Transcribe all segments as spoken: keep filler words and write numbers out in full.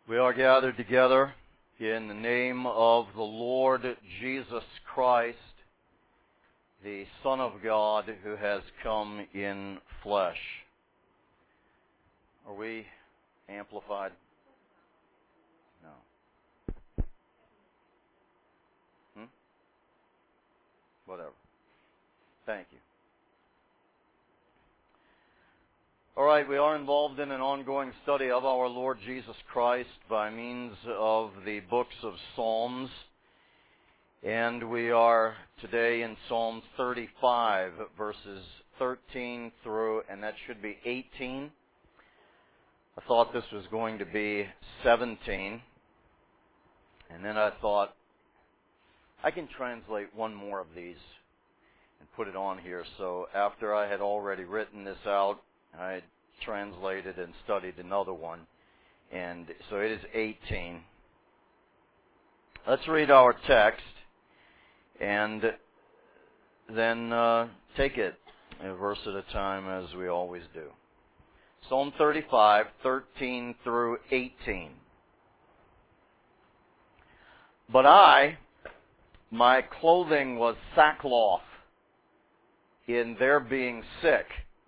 We are gathered together in the name of the Lord Jesus Christ, the Son of God who has come in flesh. Are we amplified? No. Hmm? Whatever. Thank you. All right, we are involved in an ongoing study of our Lord Jesus Christ by means of the books of Psalms. And we are today in Psalm thirty-five, verses thirteen through, and that should be eighteen. I thought this was going to be seventeen. And then I thought, I can translate one more of these and put it on here. So after I had already written this out, I translated and studied another one, and so it is eighteen. Let's read our text, and then uh, take it a verse at a time as we always do. Psalm thirty-five, thirteen through eighteen. But I, my clothing was sackcloth in their being sick.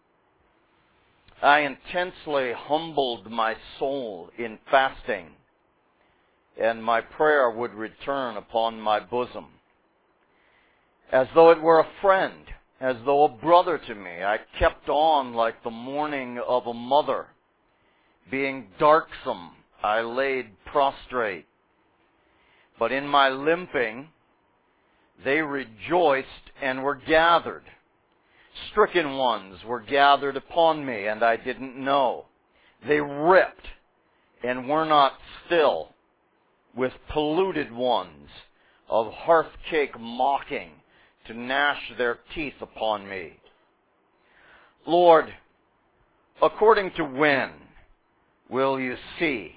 I intensely humbled my soul in fasting, and my prayer would return upon my bosom. As though it were a friend, as though a brother to me, I kept on like the mourning of a mother. Being darksome, I laid prostrate. But in my limping, they rejoiced and were gathered. Stricken ones were gathered upon me, and I didn't know. They ripped and were not still, with polluted ones of hearth-cake mocking to gnash their teeth upon me. Lord, according to when will you see?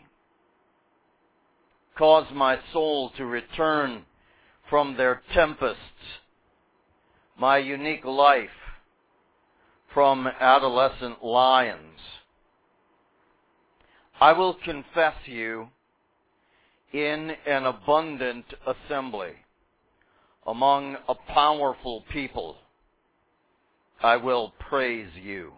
Cause my soul to return from their tempests, my unique life from adolescent lions. I will confess you in an abundant assembly, among a powerful people. I will praise you.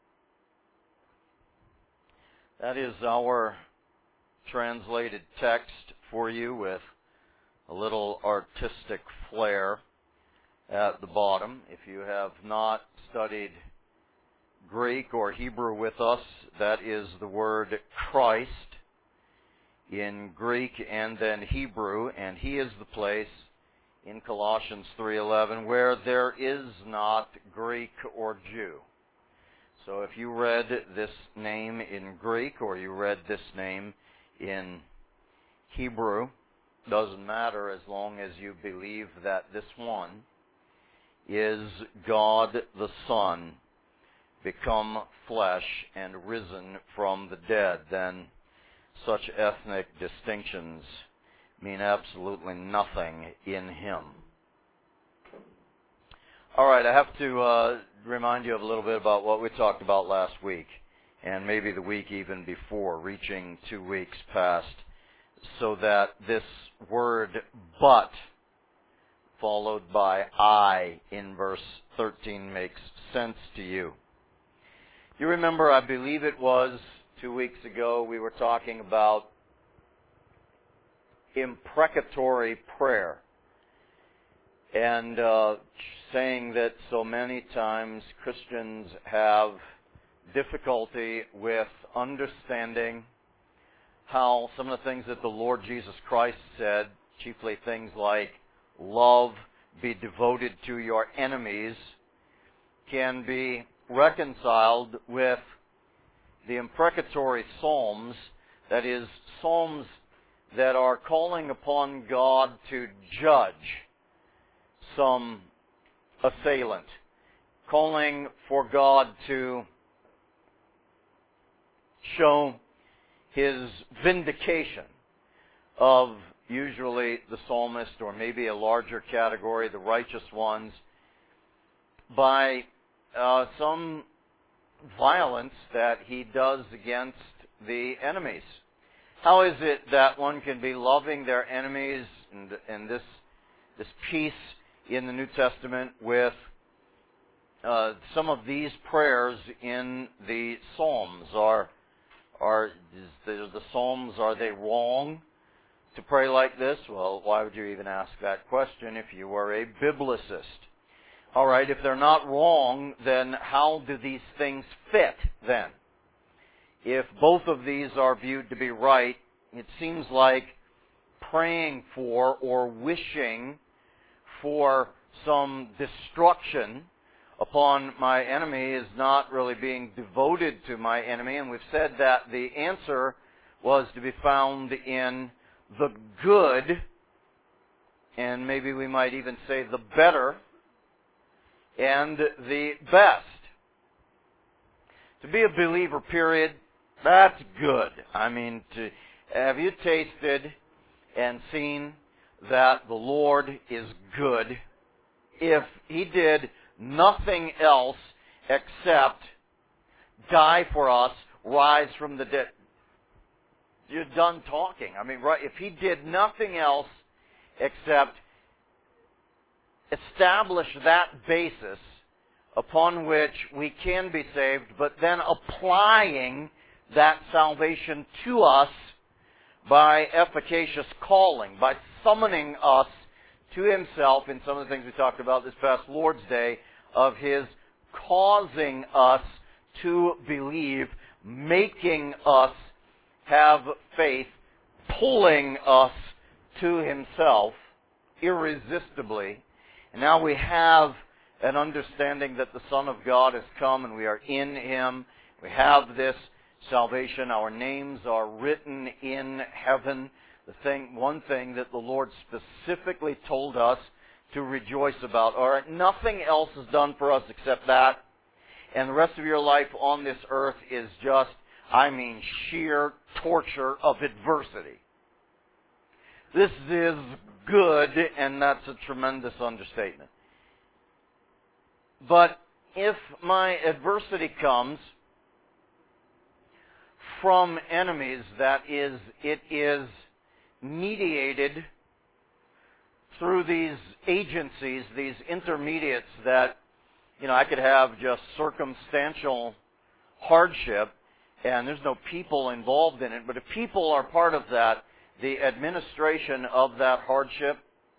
That is our translated text for you, with a little artistic flair at the bottom. If you have not studied Greek or Hebrew with us, that is the word Christ in Greek and then Hebrew, and he is the place in Colossians three eleven where there is not Greek or Jew. So if you read this name in Greek or you read this name in Hebrew, doesn't matter as long as you believe that this one is God the Son, become flesh and risen from the dead. Then such ethnic distinctions mean absolutely nothing in him. All right, I have to uh, remind you of a little bit about what we talked about last week, and maybe the week even before, reaching two weeks past, so that this word but followed by I in verse thirteen makes sense to you. You remember, I believe it was two weeks ago, we were talking about imprecatory prayer, and uh, saying that so many times Christians have difficulty with understanding how some of the things that the Lord Jesus Christ said, chiefly things like love, be devoted to your enemies, can be reconciled with the imprecatory psalms, that is, psalms that are calling upon God to judge some assailant, calling for God to show his vindication of usually the psalmist, or maybe a larger category, the righteous ones, by uh, some violence that he does against the enemies. How is it that one can be loving their enemies and, and this this peace in the New Testament with uh, some of these prayers in the Psalms? Are are is the, the Psalms, are they wrong to pray like this? Well, why would you even ask that question if you were a biblicist? All right, if they're not wrong, then how do these things fit then? If both of these are viewed to be right, it seems like praying for or wishing for some destruction upon my enemy is not really being devoted to my enemy. And we've said that the answer was to be found in the good, and maybe we might even say the better, and the best. To be a believer, period, that's good. I mean, to, have you tasted and seen that the Lord is good? If He did nothing else except die for us, rise from the dead. You're done talking. I mean, right? If He did nothing else except establish that basis upon which we can be saved, but then applying that salvation to us by efficacious calling, by summoning us to Himself in some of the things we talked about this past Lord's Day, of His causing us to believe, making us have faith, pulling us to Himself irresistibly. And now we have an understanding that the Son of God has come and we are in Him. We have this salvation. Our names are written in heaven. The thing, one thing that the Lord specifically told us to rejoice about. All right, nothing else is done for us except that. And the rest of your life on this earth is just, I mean, sheer torture of adversity. This is good, and that's a tremendous understatement. But if my adversity comes from enemies, that is, it is mediated through these agencies, these intermediates that, you know, I could have just circumstantial hardship, and there's no people involved in it, but if people are part of that, the administration of that hardship,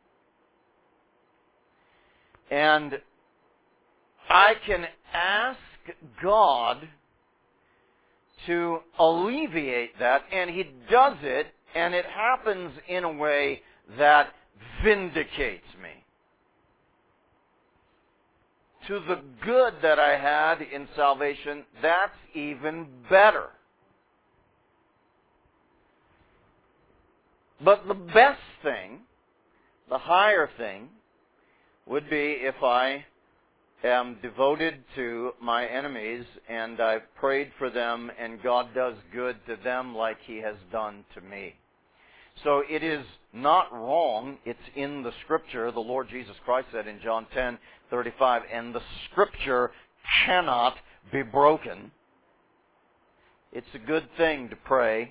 and I can ask God to alleviate that, and He does it, and it happens in a way that vindicates me. To the good that I had in salvation, that's even better. But the best thing, the higher thing, would be if I am devoted to my enemies and I've prayed for them and God does good to them like He has done to me. So it is not wrong. It's in the Scripture. The Lord Jesus Christ said in John ten thirty-five, and the Scripture cannot be broken. It's a good thing to pray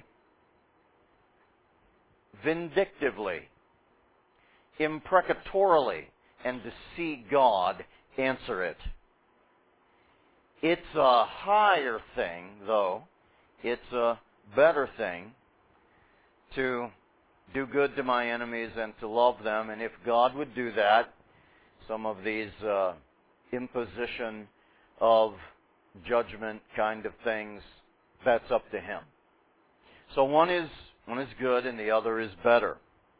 vindictively, imprecatorily, and to see God answer it. It's a higher thing, though. It's a better thing to do good to my enemies and to love them. And if God would do that, some of these uh, imposition of judgment kind of things, that's up to Him. So one is one is good and the other is better.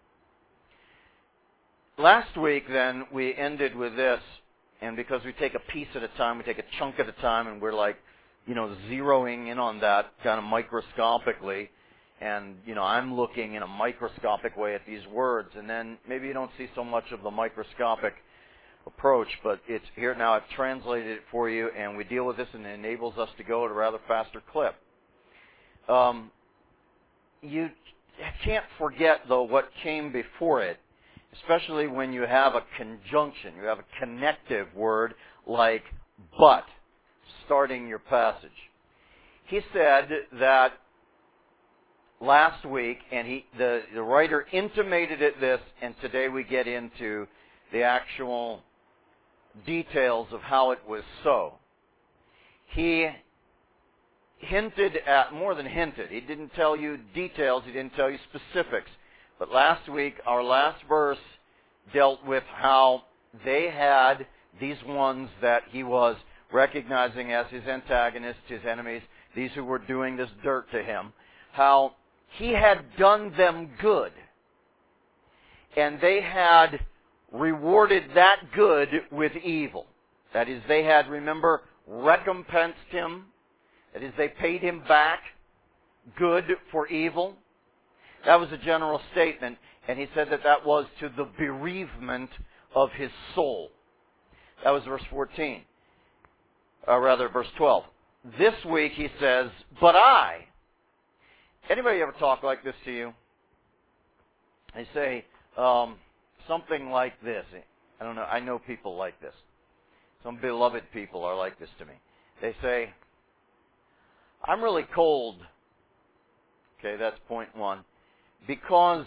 Last week, then, we ended with this, and because we take a piece at a time, we take a chunk at a time, and we're like, you know, zeroing in on that kind of microscopically. And, you know, I'm looking in a microscopic way at these words, and then maybe you don't see so much of the microscopic approach, but it's here now. I've translated it for you, and we deal with this, and it enables us to go at a rather faster clip. Um, you can't forget, though, what came before it, especially when you have a conjunction, you have a connective word like but, starting your passage. He said that last week, and he the, the writer intimated it this, and today we get into the actual details of how it was so. He hinted at, more than hinted, he didn't tell you details, he didn't tell you specifics. But last week, our last verse dealt with how they had these ones that he was recognizing as his antagonists, his enemies, these who were doing this dirt to him, how he had done them good. And they had rewarded that good with evil. That is, they had, remember, recompensed him. That is, they paid him back good for evil. That was a general statement, and he said that that was to the bereavement of his soul. That was verse fourteen. Or rather, verse twelve. This week he says, but I. Anybody ever talk like this to you? They say um, something like this. I don't know. I know people like this. Some beloved people are like this to me. They say, I'm really cold. Okay, that's point one. Because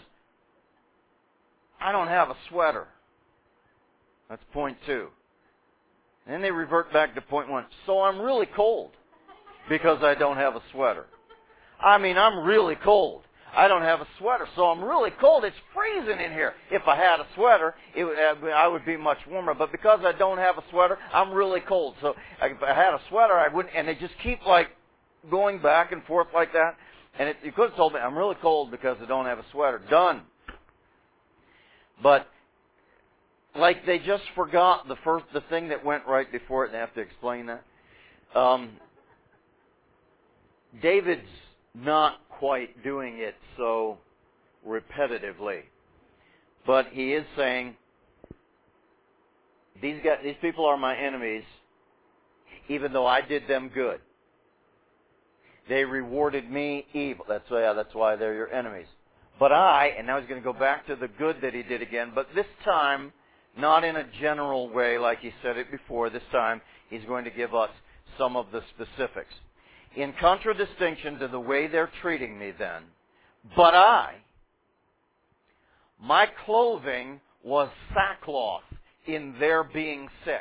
I don't have a sweater. That's point two. And then they revert back to point one. So I'm really cold because I don't have a sweater. I mean, I'm really cold. I don't have a sweater, so I'm really cold. It's freezing in here. If I had a sweater, it would, I would be much warmer. But because I don't have a sweater, I'm really cold. So if I had a sweater, I wouldn't. And they just keep like going back and forth like that. And it, you could have told me, I'm really cold because I don't have a sweater. Done. But like they just forgot the first, the thing that went right before it, and they have to explain that. Um, David's not quite doing it so repetitively, but he is saying, these guys, these people are my enemies, even though I did them good. They rewarded me evil. That's why, yeah, that's why they're your enemies. But I, and now he's going to go back to the good that he did again, but this time, not in a general way like he said it before. This time, he's going to give us some of the specifics. In contradistinction to the way they're treating me then, but I, my clothing was sackcloth in their being sick.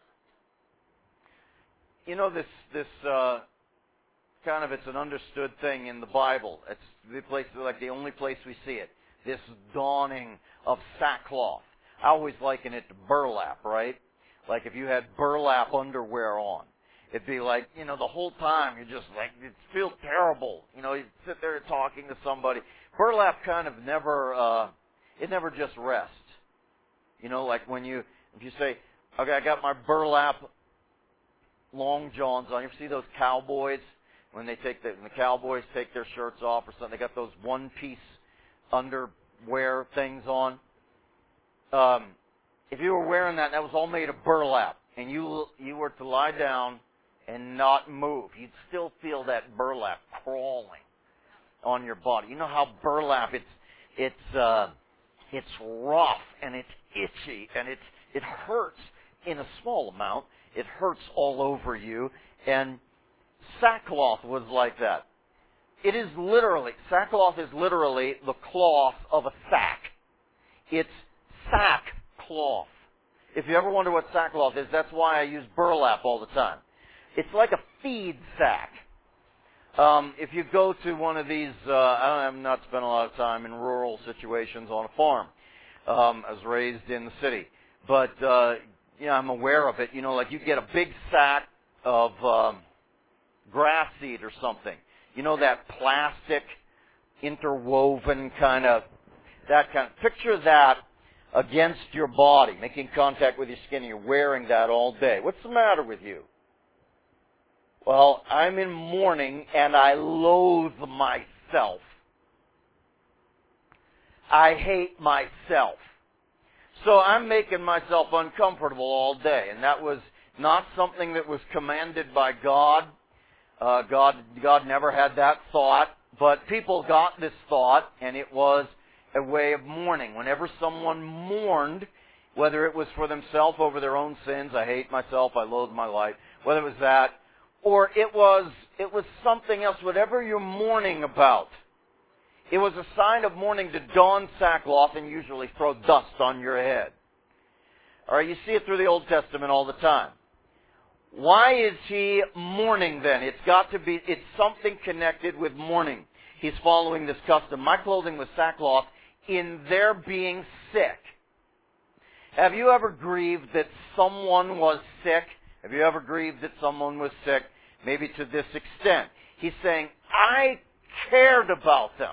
You know, this, this, uh, kind of, it's an understood thing in the Bible. It's the place, like the only place we see it. This dawning of sackcloth. I always liken it to burlap, right? Like if you had burlap underwear on. It'd be like, you know, the whole time you're just like, it feels terrible. You know, you sit there talking to somebody. Burlap kind of never, uh, it never just rests. You know, like when you, if you say, okay, I got my burlap long johns on. You ever see those cowboys? When they take the, when the cowboys take their shirts off or something, they got those one-piece underwear things on. Um, if you were wearing that, that was all made of burlap, and you you were to lie down and not move, you'd still feel that burlap crawling on your body. You know how burlap, it's it's uh, it's rough and it's itchy and it's it hurts in a small amount. It hurts all over you, and sackcloth was like that. It is literally, sackcloth is literally the cloth of a sack. It's sackcloth. If you ever wonder what sackcloth is, that's why I use burlap all the time. It's like a feed sack. Um, if you go to one of these, uh, I have not spent a lot of time in rural situations on a farm. Um, I was raised in the city. But, uh, you know, I'm aware of it. You know, like you get a big sack of um, grass seed or something. You know, that plastic, interwoven kind of, that kind of, picture that against your body, making contact with your skin, and you're wearing that all day. What's the matter with you? Well, I'm in mourning and I loathe myself. I hate myself. So I'm making myself uncomfortable all day. And that was not something that was commanded by God. Uh, God, God never had that thought. But people got this thought, and it was a way of mourning. Whenever someone mourned, whether it was for themselves over their own sins, I hate myself, I loathe my life, whether it was that, or it was it was something else, whatever you're mourning about, It was a sign of mourning to don sackcloth and usually throw dust on your head. All right, you see it through the Old Testament all the time. Why is he mourning then? It's got to be, it's something connected with mourning. He's following this custom. My clothing was sackcloth in their being sick. Have you ever grieved that someone was sick? Have you ever grieved that someone was sick? Maybe to this extent. He's saying, I cared about them.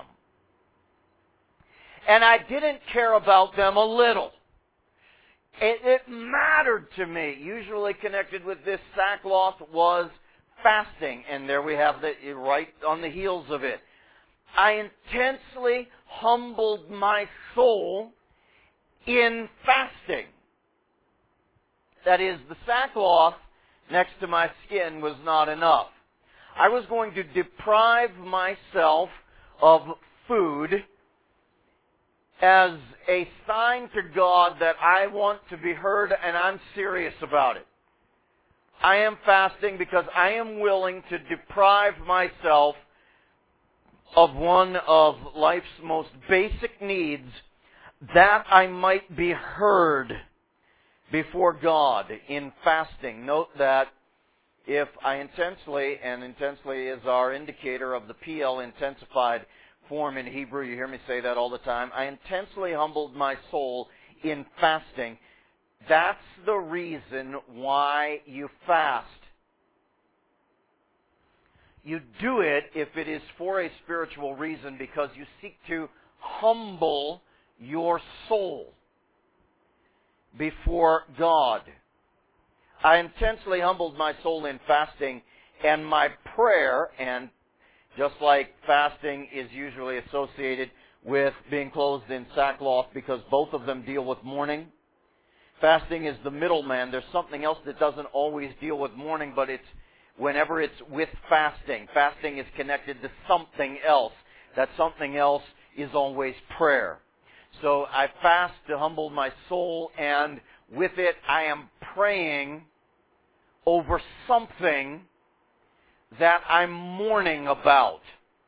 And I didn't care about them a little. It, it mattered to me. Usually connected with this sackcloth was fasting. And there we have the right on the heels of it. I intensely humbled my soul in fasting. That is, the sackcloth next to my skin was not enough. I was going to deprive myself of food as a sign to God that I want to be heard and I'm serious about it. I am fasting because I am willing to deprive myself of one of life's most basic needs that I might be heard before God in fasting. Note that if I intensely, and intensely is our indicator of the P L intensified form in Hebrew, you hear me say that all the time, I intensely humbled my soul in fasting. That's the reason why you fast. You do it if it is for a spiritual reason because you seek to humble your soul before God. I intensely humbled my soul in fasting, and my prayer, and just like fasting is usually associated with being clothed in sackcloth because both of them deal with mourning, fasting is the middleman. There's something else that doesn't always deal with mourning, but it's whenever it's with fasting. Fasting is connected to something else. That something else is always prayer. So I fast to humble my soul, and with it I am praying over something that I'm mourning about.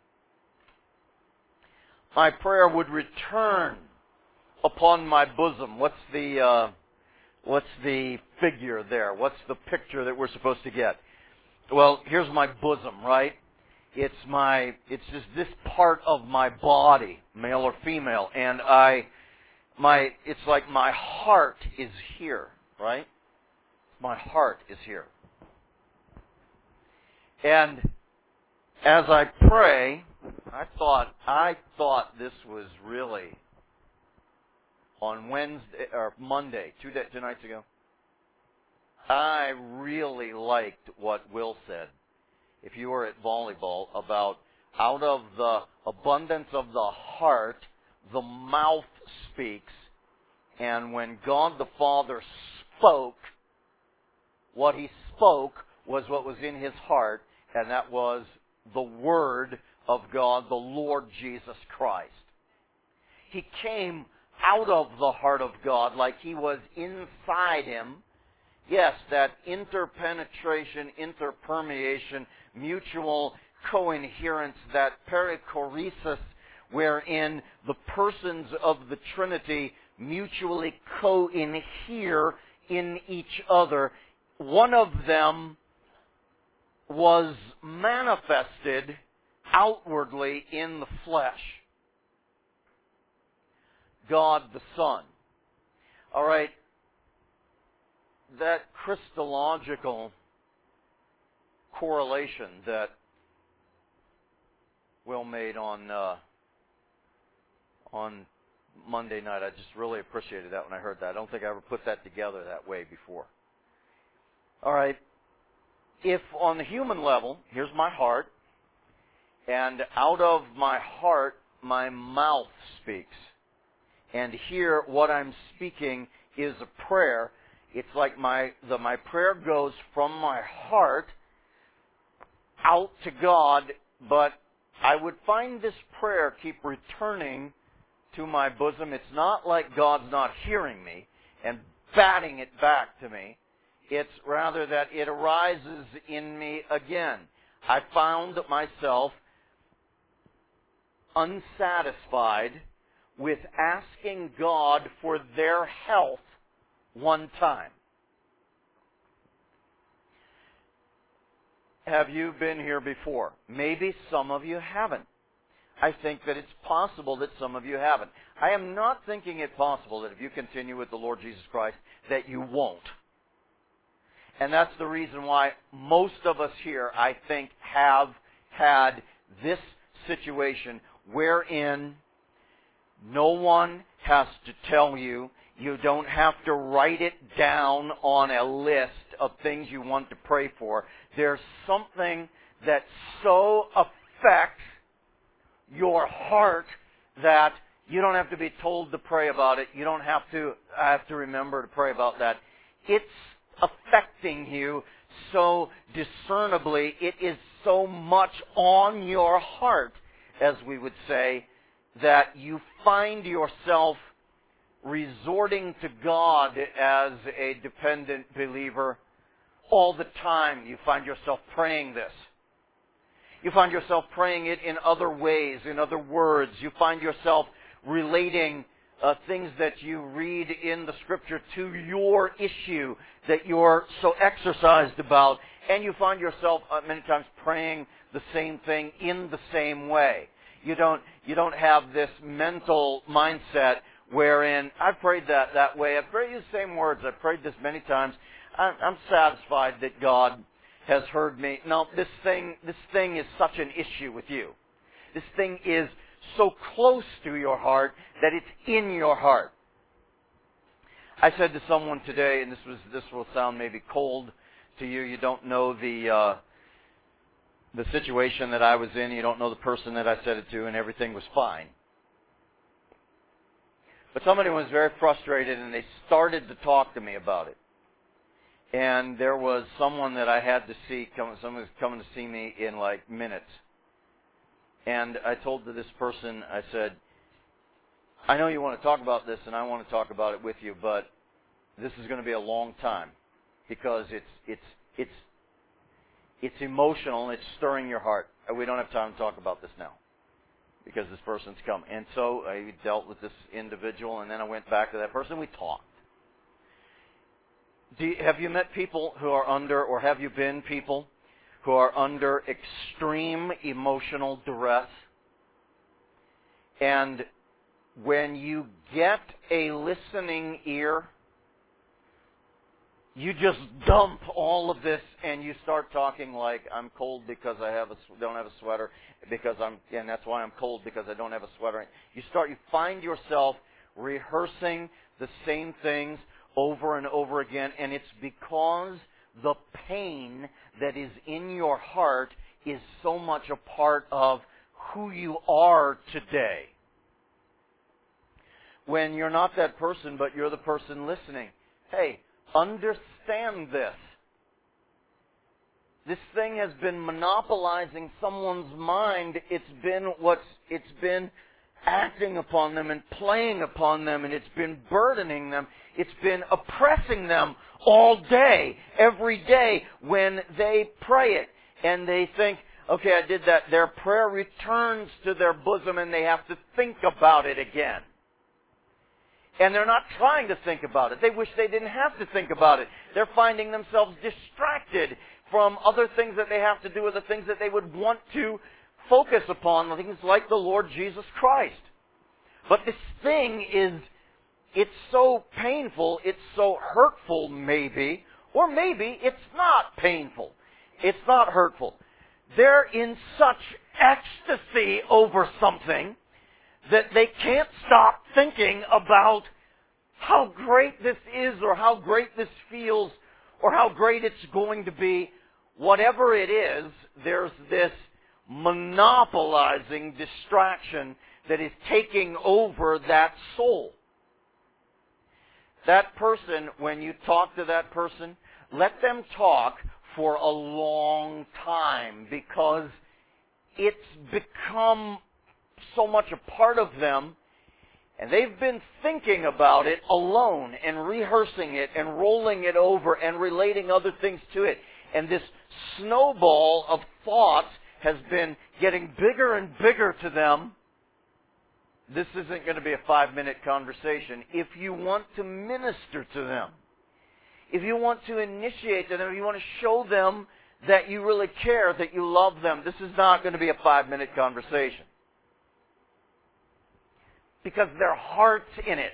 My prayer would return upon my bosom. What's the uh, what's the figure there? What's the picture that we're supposed to get? Well, here's my bosom, right? It's my, it's just this part of my body, male or female, and I, my, it's like my heart is here, right? My heart is here. And as I pray, I thought, I thought this was really on Wednesday, or Monday, two, day, two nights ago. I really liked what Will said, if you were at volleyball, about out of the abundance of the heart, the mouth speaks. And when God the Father spoke, what He spoke was what was in His heart, and that was the Word of God, the Lord Jesus Christ. He came out of the heart of God like He was inside Him. Yes, that interpenetration, interpermeation, mutual coinherence, that perichoresis, wherein the persons of the Trinity mutually co-inhere in each other. One of them was manifested outwardly in the flesh. God the Son. All right. That Christological correlation that Will made on uh, on Monday night, I just really appreciated that when I heard that. I don't think I ever put that together that way before. All right. If on the human level, here's my heart, and out of my heart, my mouth speaks. And here, what I'm speaking is a prayer. It's like my the my prayer goes from my heart out to God, but I would find this prayer keep returning to my bosom. It's not like God's not hearing me and batting it back to me. It's rather that it arises in me again. I found myself unsatisfied with asking God for their health one time. Have you been here before? Maybe some of you haven't. I think that it's possible that some of you haven't. I am not thinking it possible that if you continue with the Lord Jesus Christ, that you won't. And that's the reason why most of us here, I think, have had this situation wherein no one has to tell you. You don't have to write it down on a list of things you want to pray for. There's something that so affects your heart that you don't have to be told to pray about it. You don't have to have to remember to pray about that. It's affecting you so discernibly. It is so much on your heart, as we would say, that you find yourself resorting to God as a dependent believer all the time. You find yourself praying this. You find yourself praying it in other ways, in other words. You find yourself relating uh, things that you read in the Scripture to your issue that you're so exercised about. And you find yourself uh, many times praying the same thing in the same way. You don't, you don't have this mental mindset wherein I've prayed that that way. I've prayed the same words. I've prayed this many times. I'm, I'm satisfied that God has heard me. No, this thing, this thing is such an issue with you. This thing is so close to your heart that it's in your heart. I said to someone today, and this was this will sound maybe cold to you. You don't know the uh, the situation that I was in. You don't know the person that I said it to, and everything was fine. But somebody was very frustrated, and they started to talk to me about it. And there was someone that I had to see, come, someone was coming to see me in like minutes. And I told to this person, I said, I know you want to talk about this, and I want to talk about it with you, but this is going to be a long time because it's it's it's it's emotional and it's stirring your heart. We don't have time to talk about this now because this person's come. And so I dealt with this individual, and then I went back to that person. We talked. Do you, have you met people who are under, or have you been people who are under extreme emotional duress? And when you get a listening ear, you just dump all of this and you start talking like, I'm cold because I have a, don't have a sweater, because I'm, and that's why I'm cold because I don't have a sweater. You start, you find yourself rehearsing the same things over and over again, and it's because the pain that is in your heart is so much a part of who you are today. When you're not that person, but you're the person listening, hey, understand this. This thing has been monopolizing someone's mind. It's been what's, it's been acting upon them and playing upon them, and it's been burdening them. It's been oppressing them all day, every day when they pray it. And they think, okay, I did that. Their prayer returns to their bosom and they have to think about it again. And they're not trying to think about it. They wish they didn't have to think about it. They're finding themselves distracted from other things that they have to do, or the things that they would want to focus upon, things like the Lord Jesus Christ. But this thing is, it's so painful, it's so hurtful maybe, or maybe it's not painful. It's not hurtful. They're in such ecstasy over something that they can't stop thinking about how great this is, or how great this feels, or how great it's going to be. Whatever it is, there's this monopolizing distraction that is taking over that soul. That person, when you talk to that person, let them talk for a long time, because it's become so much a part of them, and they've been thinking about it alone and rehearsing it and rolling it over and relating other things to it. And this snowball of thoughts has been getting bigger and bigger to them, this isn't going to be a five-minute conversation. If you want to minister to them, if you want to initiate to them, if you want to show them that you really care, that you love them, this is not going to be a five-minute conversation. Because their heart's in it.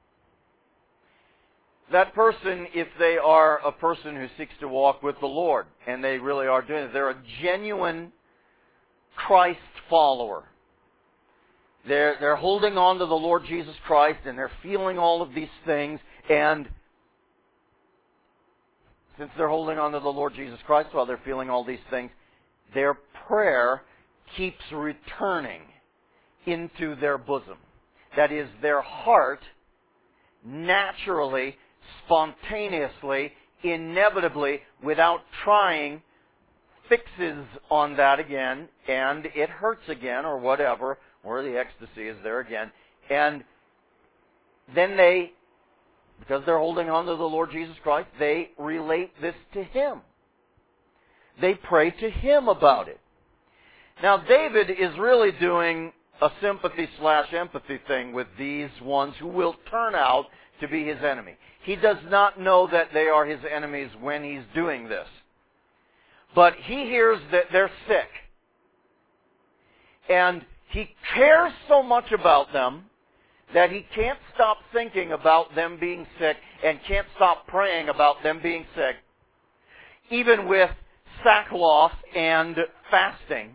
That person, if they are a person who seeks to walk with the Lord, and they really are doing it, they're a genuine Christ follower. They're, they're holding on to the Lord Jesus Christ, and they're feeling all of these things, and since they're holding on to the Lord Jesus Christ while they're feeling all these things, their prayer keeps returning into their bosom. That is, their heart naturally, spontaneously, inevitably, without trying, fixes on that again, and it hurts again, or whatever, or the ecstasy is there again. And then they, because they're holding on to the Lord Jesus Christ, they relate this to Him. They pray to Him about it. Now, David is really doing a sympathy slash empathy thing with these ones who will turn out to be his enemy. He does not know that they are his enemies when he's doing this. But he hears that they're sick. And he cares so much about them that he can't stop thinking about them being sick and can't stop praying about them being sick, even with sackcloth and fasting,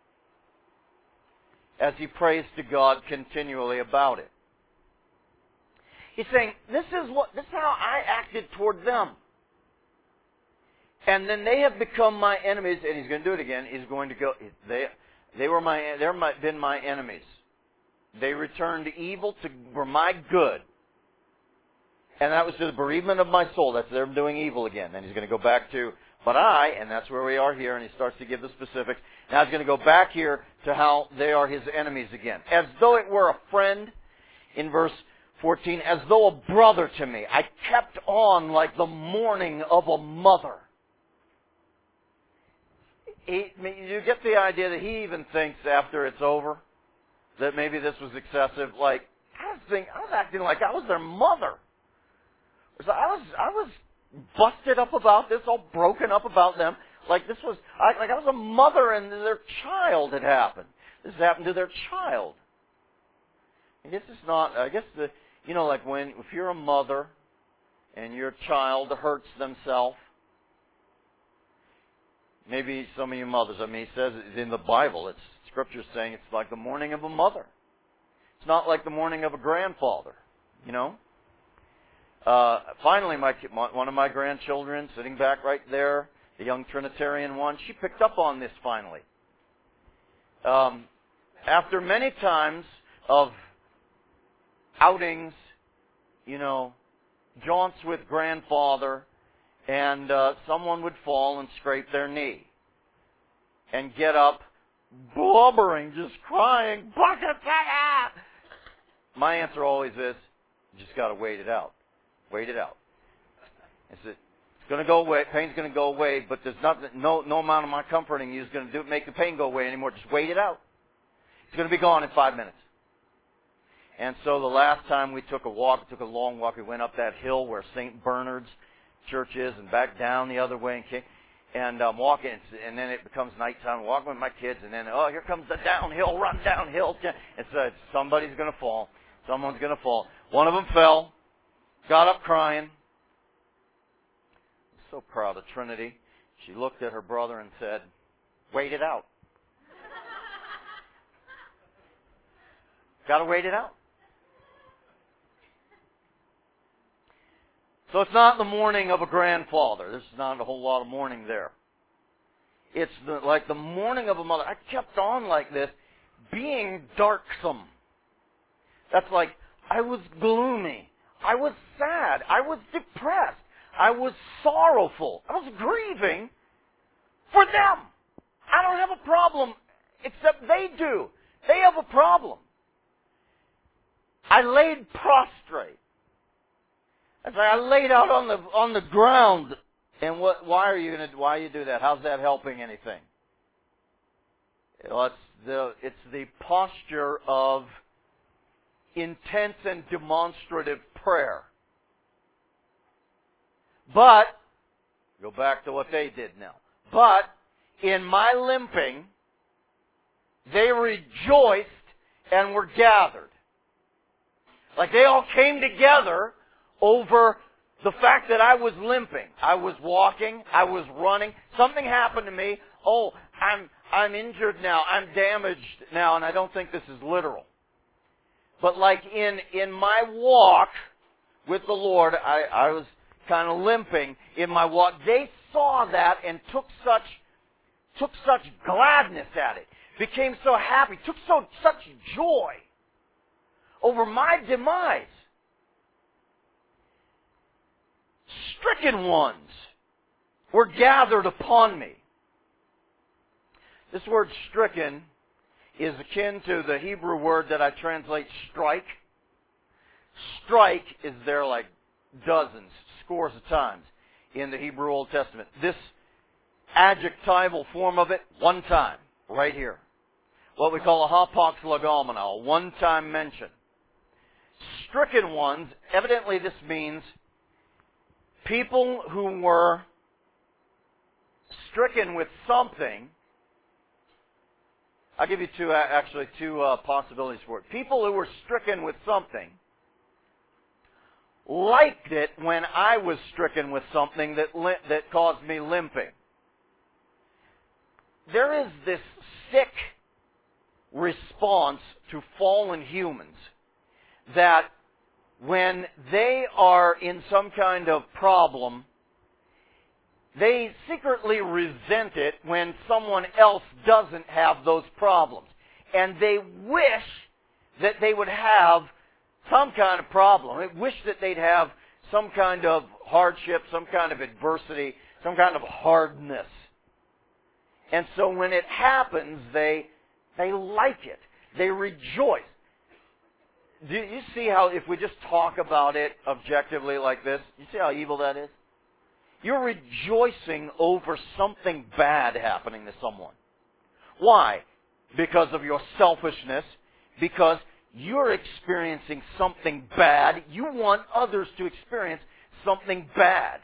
as he prays to God continually about it. He's saying, this is what this is how I acted toward them. And then they have become my enemies, and he's going to do it again. He's going to go, they they were my they're my, been my enemies. They returned evil to for my good. And that was to the bereavement of my soul. That's them doing evil again. Then he's going to go back to, but I, and that's where we are here, and he starts to give the specifics. Now he's going to go back here to how they are his enemies again. As though it were a friend, in verse fourteen, as though a brother to me. I kept on like the mourning of a mother. He, you get the idea that he even thinks after it's over that maybe this was excessive. Like, I was thinking, I was acting like I was their mother. So I was, I was busted up about this, all broken up about them. Like this was, I, like I was a mother and their child had happened. This happened to their child. I guess it's not, I guess the, you know, like when, if you're a mother and your child hurts themselves, maybe some of you mothers, I mean, it says in the Bible, it's Scripture saying it's like the mourning of a mother. It's not like the mourning of a grandfather, you know. Uh, finally, my one of my grandchildren, sitting back right there, the young Trinitarian one, she picked up on this finally. Um, after many times of outings, you know, jaunts with grandfather, and uh, someone would fall and scrape their knee and get up, blubbering, just crying, my answer always is, you just got to wait it out. Wait it out. It's, it's going to go away. Pain's going to go away, but there's nothing, no, no amount of my comforting you is going to do make the pain go away anymore. Just wait it out. It's going to be gone in five minutes. And so the last time we took a walk, we took a long walk. We went up that hill where Saint Bernard's church is, and back down the other way, and came, and I'm walking, and then it becomes nighttime. I'm walking with my kids, and then oh, here comes the downhill, run downhill. It's uh, somebody's going to fall. Someone's going to fall. One of them fell. Got up crying. So proud of Trinity. She looked at her brother and said, wait it out. Got to wait it out. So it's not the mourning of a grandfather. There's not a whole lot of mourning there. It's the, like the mourning of a mother. I kept on like this, being darksome. That's like, I was gloomy. I was sad. I was depressed. I was sorrowful. I was grieving for them. I don't have a problem, except they do. They have a problem. I laid prostrate. As I laid out on the on the ground. And what? Why are you going to? Why you do that? How's that helping anything? Well, it's the it's the posture of intense and demonstrative prayer. But, go back to what they did now. But, in my limping, they rejoiced and were gathered. Like they all came together over the fact that I was limping. I was walking, I was running. Something happened to me. Oh, I'm I'm injured now. I'm damaged now, and I don't think this is literal. But like in in my walk with the Lord, I, I was kind of limping in my walk. They saw that and took such took such gladness at it. Became so happy, took so such joy over my demise. Stricken ones were gathered upon me. This word stricken is akin to the Hebrew word that I translate strike. Strike is there like dozens, scores of times in the Hebrew Old Testament. This adjectival form of it, one time, right here. What we call a hapax legomena, a one-time mention. Stricken ones, evidently this means people who were stricken with something. I'll give you two, actually two uh, possibilities for it. People who were stricken with something liked it when I was stricken with something that li- that caused me limping. There is this sick response to fallen humans that when they are in some kind of problem, they secretly resent it when someone else doesn't have those problems. And they wish that they would have some kind of problem. They wish that they'd have some kind of hardship, some kind of adversity, some kind of hardness. And so when it happens, they they like it. They rejoice. Do you see how, if we just talk about it objectively like this, you see how evil that is? You're rejoicing over something bad happening to someone. Why? Because of your selfishness. Because you're experiencing something bad. You want others to experience something bad.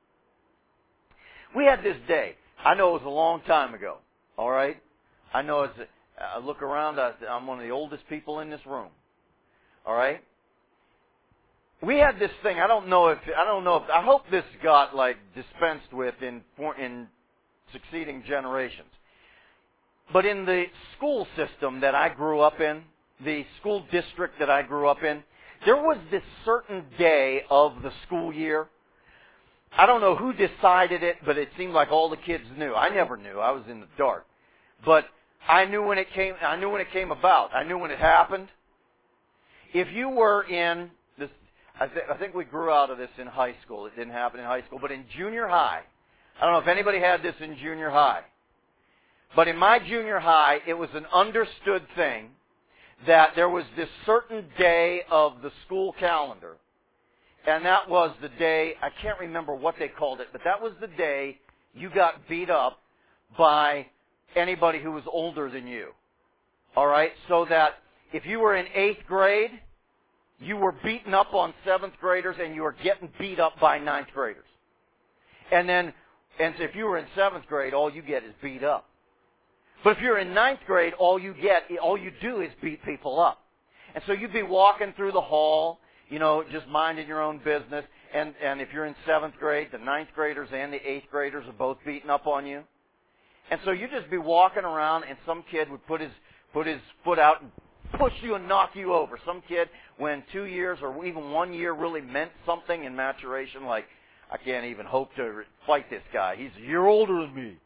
We had this day. I know it was a long time ago. All right? I know it's... I look around. I'm one of the oldest people in this room. All right? We had this thing. I don't know if I don't know if I hope this got like dispensed with in in succeeding generations. But in the school system that I grew up in, the school district that I grew up in, there was this certain day of the school year. I don't know who decided it, but it seemed like all the kids knew. I never knew. I was in the dark. But I knew when it came I knew when it came about. I knew when it happened. If you were in this I, th- I think we grew out of this in high school. It didn't happen in high school. But in junior high, I don't know if anybody had this in junior high. But in my junior high, it was an understood thing that there was this certain day of the school calendar. And that was the day, I can't remember what they called it, but that was the day you got beat up by anybody who was older than you. All right? So that if you were in eighth grade, you were beaten up on seventh graders and you were getting beat up by ninth graders. And then, and if you were in seventh grade, all you get is beat up. But if you're in ninth grade, all you get, all you do is beat people up. And so you'd be walking through the hall, you know, just minding your own business. And, and if you're in seventh grade, the ninth graders and the eighth graders are both beating up on you. And so you'd just be walking around and some kid would put his, put his foot out and push you and knock you over. Some kid, when two years or even one year really meant something in maturation, like, I can't even hope to fight this guy. He's a year older than me.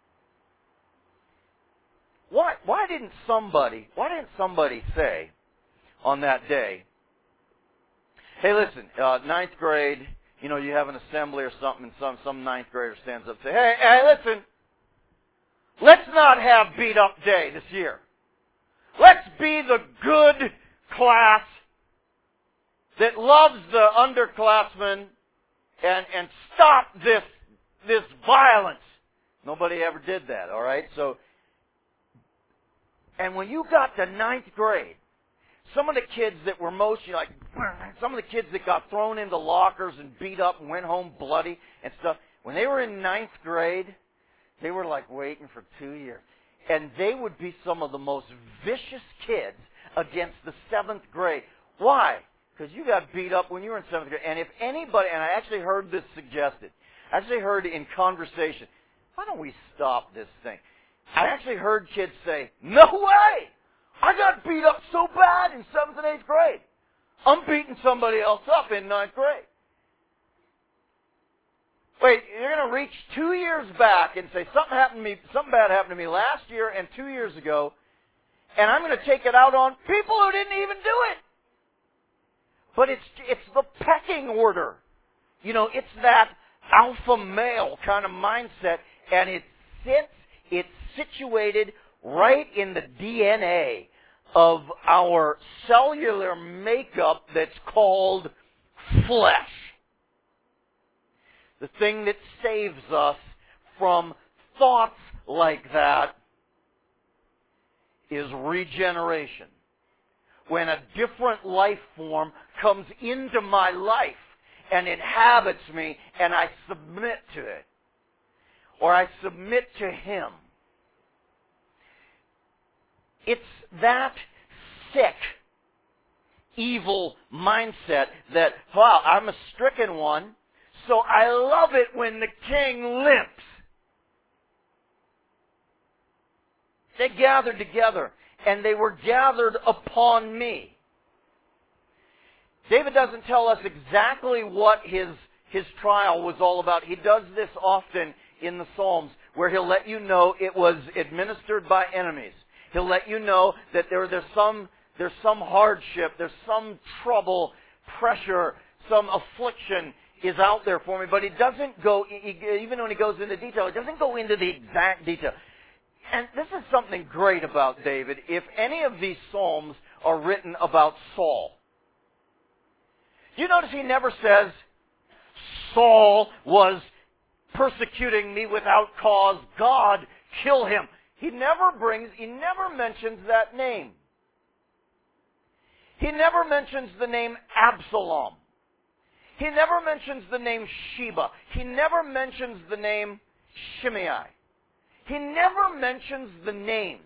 Why, why didn't somebody, why didn't somebody say on that day, hey, listen, uh, ninth grade, you know, you have an assembly or something, and some, some ninth grader stands up and says, hey, hey, listen, let's not have beat up day this year. Let's be the good class that loves the underclassmen and, and stop this, this violence. Nobody ever did that, all right? So, and when you got to ninth grade, some of the kids that were most, you know, like, some of the kids that got thrown into lockers and beat up and went home bloody and stuff, when they were in ninth grade, they were like waiting for two years. And they would be some of the most vicious kids against the seventh grade. Why? Because you got beat up when you were in seventh grade. And if anybody, and I actually heard this suggested, I actually heard in conversation, why don't we stop this thing? I actually heard kids say, no way! I got beat up so bad in seventh and eighth grade. I'm beating somebody else up in ninth grade. Wait, you're going to reach two years back and say something happened to me, something bad happened to me last year and two years ago, and I'm going to take it out on people who didn't even do it. But it's it's the pecking order. You know, it's that alpha male kind of mindset, and it sits, it's situated right in the D N A of our cellular makeup that's called flesh. The thing that saves us from thoughts like that is regeneration. When a different life form comes into my life and inhabits me and I submit to it, or I submit to Him. It's that sick, evil mindset that, wow, I'm a stricken one, so I love it when the king limps. They gathered together, and they were gathered upon me. David doesn't tell us exactly what his, his trial was all about. He does this often in the Psalms, where he'll let you know it was administered by enemies. He'll let you know that there, there's some there's some hardship, there's some trouble, pressure, some affliction is out there for me. But he doesn't go, even when he goes into detail, he doesn't go into the exact detail. And this is something great about David. If any of these Psalms are written about Saul, you notice he never says, Saul was persecuting me without cause, God, kill him. He never brings, he never mentions that name. He never mentions the name Absalom. He never mentions the name Sheba. He never mentions the name Shimei. He never mentions the names.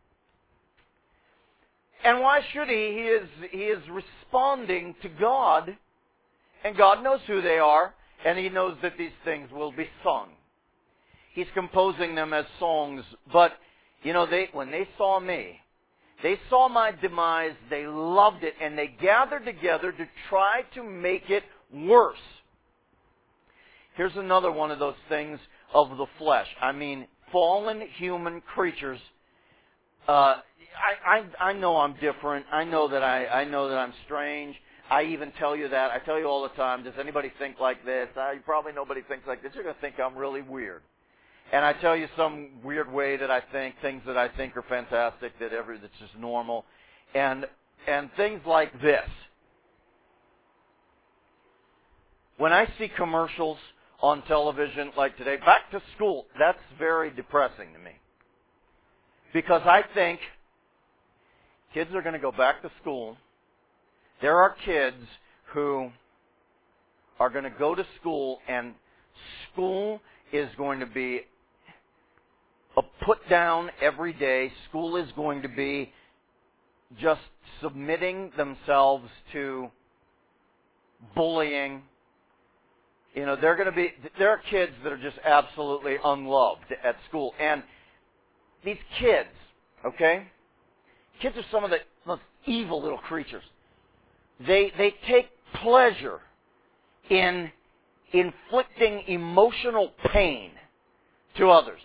And why should he? He is, he is responding to God, and God knows who they are, and He knows that these things will be sung. He's composing them as songs, but, you know, they when they saw me, they saw my demise, they loved it, and they gathered together to try to make it worse. Here's another one of those things of the flesh. I mean, fallen human creatures. Uh, I, I I know I'm different. I know that I I know that I'm strange. I even tell you that. I tell you all the time. Does anybody think like this? I, probably nobody thinks like this. You're going to think I'm really weird. And I tell you some weird way that I think, things that I think are fantastic, that every that's just normal, and and things like this. When I see commercials on television like today, back to school, that's very depressing to me. Because I think kids are going to go back to school. There are kids who are going to go to school, and school is going to be a put down every day. School is going to be just submitting themselves to bullying. You know, they're going to be, there are kids that are just absolutely unloved at school. And these kids, okay, kids are some of the most evil little creatures. They, they take pleasure in inflicting emotional pain to others.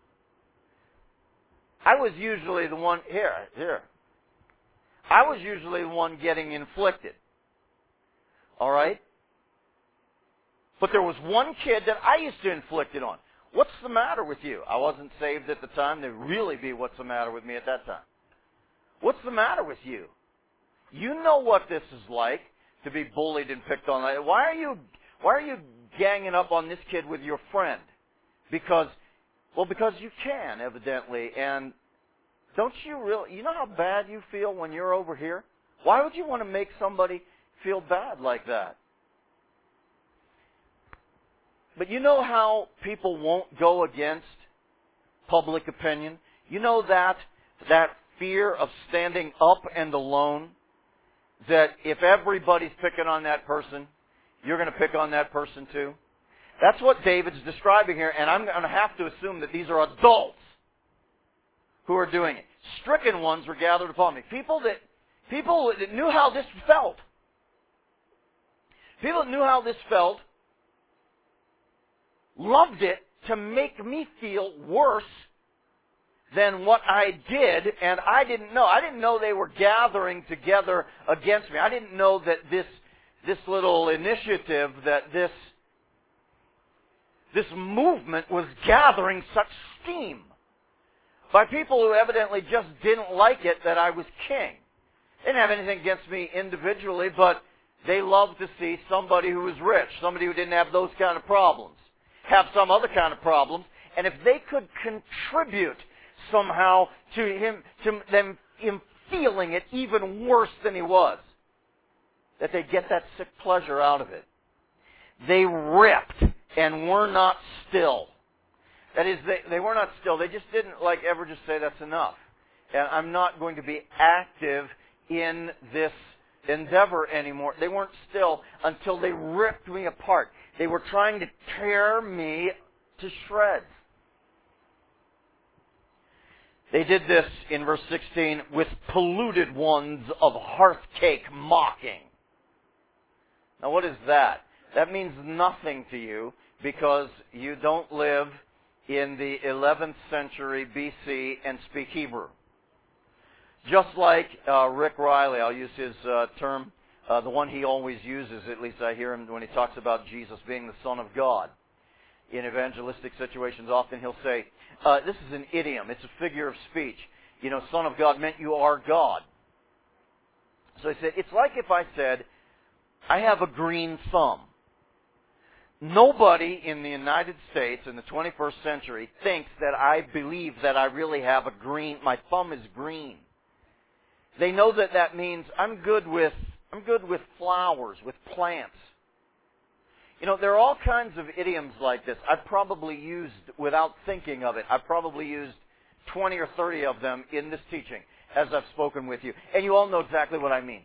I was usually the one, here, here. I was usually the one getting inflicted. All right? But there was one kid that I used to inflict it on. What's the matter with you? I wasn't saved at the time. There'd really be what's the matter with me at that time. What's the matter with you? You know what this is like, to be bullied and picked on. Why are you, why are you ganging up on this kid with your friend? Because, well, because you can, evidently. And don't you really, you know how bad you feel when you're over here? Why would you want to make somebody feel bad like that? But you know how people won't go against public opinion? You know that, that fear of standing up and alone, that if everybody's picking on that person, you're going to pick on that person too? That's what David's describing here, and I'm going to have to assume that these are adults who are doing it. Stricken ones were gathered upon me. People that, people that knew how this felt. People that knew how this felt loved it to make me feel worse than what I did, and I didn't know. I didn't know they were gathering together against me. I didn't know that this this little initiative, that this this movement was gathering such steam by people who evidently just didn't like it that I was king. They didn't have anything against me individually, but they loved to see somebody who was rich, somebody who didn't have those kind of problems, have some other kind of problems, and if they could contribute somehow to him, to them, him feeling it even worse than he was, that they get that sick pleasure out of it. They ripped and were not still. That is, they, they were not still. They just didn't like ever just say that's enough. And I'm not going to be active in this endeavor anymore. They weren't still until they ripped me apart. They were trying to tear me to shreds. They did this in verse sixteen with polluted ones of hearth cake mocking. Now what is that? That means nothing to you because you don't live in the eleventh century B C and speak Hebrew. Just like uh, Rick Riley, I'll use his uh, term, uh, the one he always uses, at least I hear him when he talks about Jesus being the Son of God. In evangelistic situations, often he'll say, uh, this is an idiom, it's a figure of speech. You know, Son of God meant you are God. So he said, it's like if I said, I have a green thumb. Nobody in the United States in the twenty-first century thinks that I believe that I really have a green, my thumb is green. They know that that means I'm good with, I'm good with flowers, with plants. You know, there are all kinds of idioms like this. I've probably used, without thinking of it, I've probably used twenty or thirty of them in this teaching as I've spoken with you. And you all know exactly what I mean.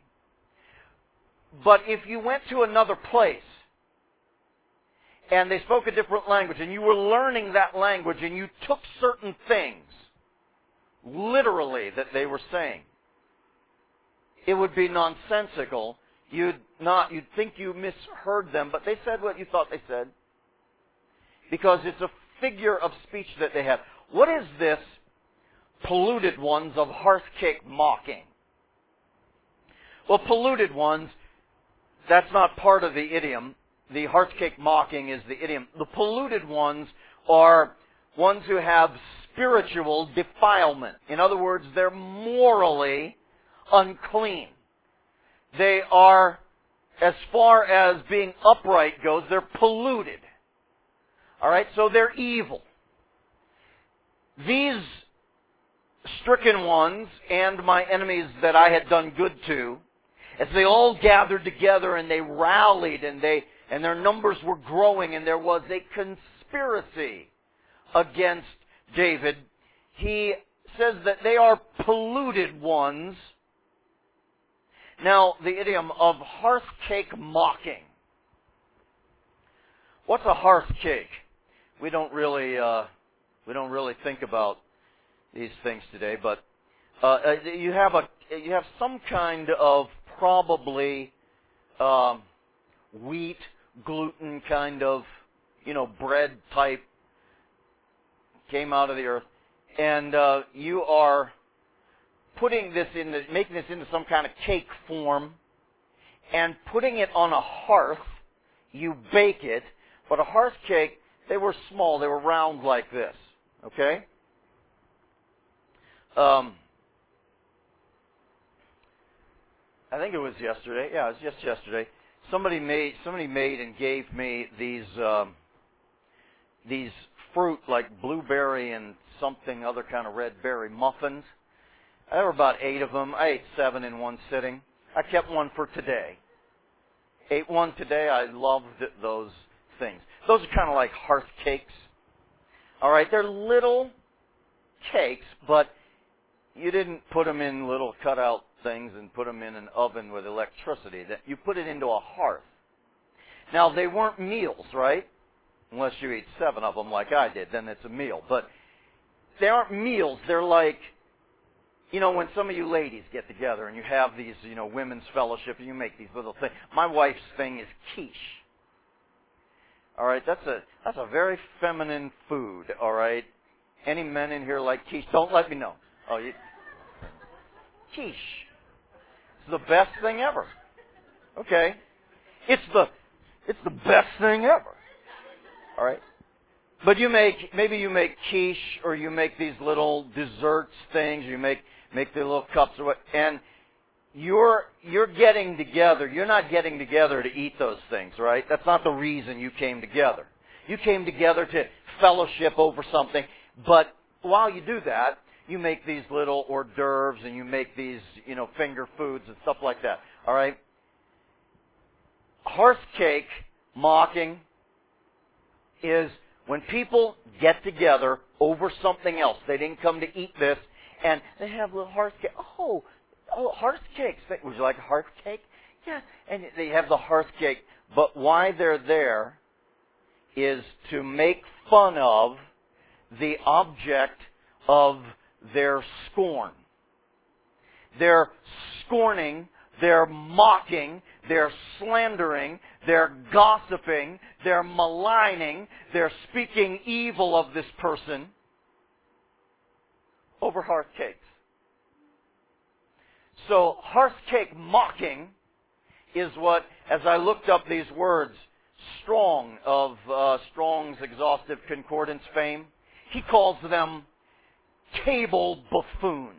But if you went to another place and they spoke a different language and you were learning that language and you took certain things literally that they were saying, it would be nonsensical. You'd not, you'd think you misheard them, but they said what you thought they said. Because it's a figure of speech that they have. What is this polluted ones of hearth cake mocking? Well, polluted ones, that's not part of the idiom. The hearth cake mocking is the idiom. The polluted ones are ones who have spiritual defilement. In other words, they're morally unclean. They are, as far as being upright goes, they're polluted. Alright, so they're evil. These stricken ones and my enemies that I had done good to, as they all gathered together and they rallied and they and their numbers were growing and there was a conspiracy against David, he says that they are polluted ones. Now, the idiom of hearth cake mocking. What's a hearth cake? We don't really, uh, we don't really think about these things today, but uh, you have a, you have some kind of probably um, wheat, gluten kind of, you know, bread type came out of the earth, and uh, you are putting this in, the, making this into some kind of cake form, and putting it on a hearth. You bake it, but a hearth cake, they were small, they were round like this. Okay? Um, I think it was yesterday. Yeah, it was just yesterday. Somebody made somebody made and gave me these um, these fruit like blueberry and something other kind of red berry muffins. There were about eight of them. I ate seven in one sitting. I kept one for today. Ate one today. I loved those things. Those are kind of like hearth cakes. All right, they're little cakes, but you didn't put them in little cutout things and put them in an oven with electricity. That you put it into a hearth. Now, they weren't meals, right? Unless you eat seven of them like I did, then it's a meal. But they aren't meals. They're like, you know, when some of you ladies get together and you have these, you know, women's fellowship and you make these little things. My wife's thing is quiche. All right, that's a that's a very feminine food, all right? Any men in here like quiche? Don't let me know. Oh, you, quiche. It's the best thing ever. Okay? It's the it's the best thing ever. All right? But you make, maybe you make quiche or you make these little desserts things, you make make the little cups or what, and you're you're getting together. You're not getting together to eat those things, right? That's not the reason you came together. You came together to fellowship over something, but while you do that, you make these little hors d'oeuvres and you make these, you know, finger foods and stuff like that. All right? Hearth cake mocking is when people get together over something else. They didn't come to eat this, and they have little hearth cake. Oh, oh, hearth cakes. Would you like a hearth cake? Yeah, and they have the hearth cake. But why they're there is to make fun of the object of their scorn. They're scorning, they're mocking, they're slandering, they're gossiping, they're maligning, they're speaking evil of this person over hearth cakes. So hearth cake mocking is what, as I looked up these words, Strong of uh, Strong's Exhaustive Concordance fame, he calls them table buffoons.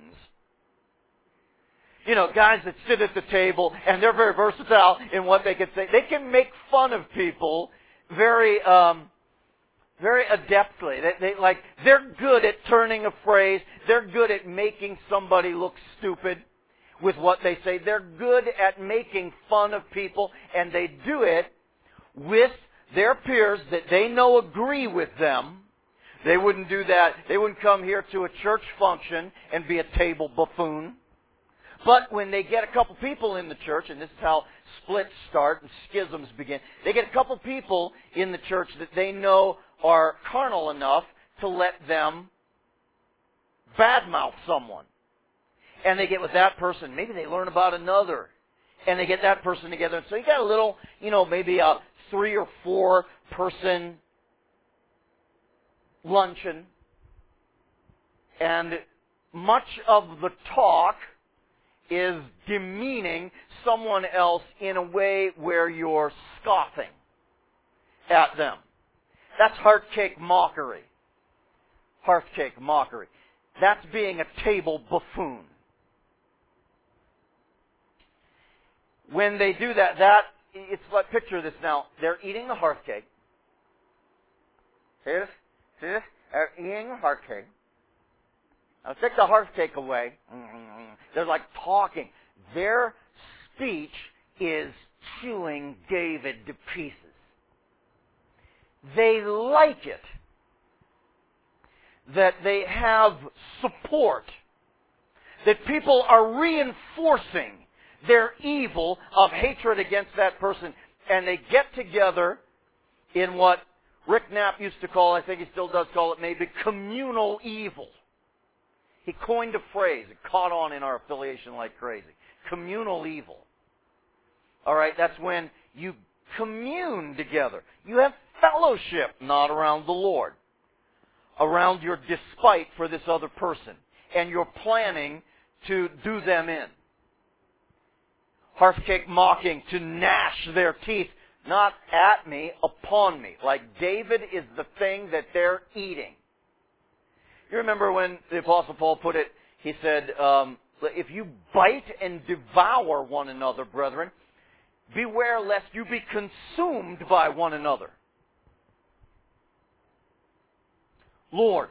You know, guys that sit at the table and they're very versatile in what they can say. They can make fun of people very, um, very adeptly. They, they like they're good at turning a phrase. They're good at making somebody look stupid with what they say. They're good at making fun of people, and they do it with their peers that they know agree with them. They wouldn't do that. They wouldn't come here to a church function and be a table buffoon. But when they get a couple people in the church, and this is how splits start and schisms begin, they get a couple people in the church that they know are carnal enough to let them badmouth someone. And they get with that person. Maybe they learn about another. And they get that person together. And so you got a little, you know, maybe a three or four person luncheon. And much of the talk is demeaning someone else in a way where you're scoffing at them. That's hearth cake mockery. Hearth cake mockery. That's being a table buffoon. When they do that, that it's like, picture this now. They're eating the hearth cake. See this? See this? They're eating the hearth cake. Now take the hearth cake away. They're like talking. Their speech is chewing David to pieces. They like it that they have support, that people are reinforcing their evil of hatred against that person, and they get together in what Rick Knapp used to call, I think he still does call it maybe, communal evil. He coined a phrase. It caught on in our affiliation like crazy. Communal evil. All right, that's when you commune together. You have fellowship, not around the Lord, around your despite for this other person, and you're planning to do them in. Hearth cake mocking, to gnash their teeth, not at me, upon me. Like David is the thing that they're eating. You remember when the Apostle Paul put it, he said, um, if you bite and devour one another, brethren, beware lest you be consumed by one another. Lord,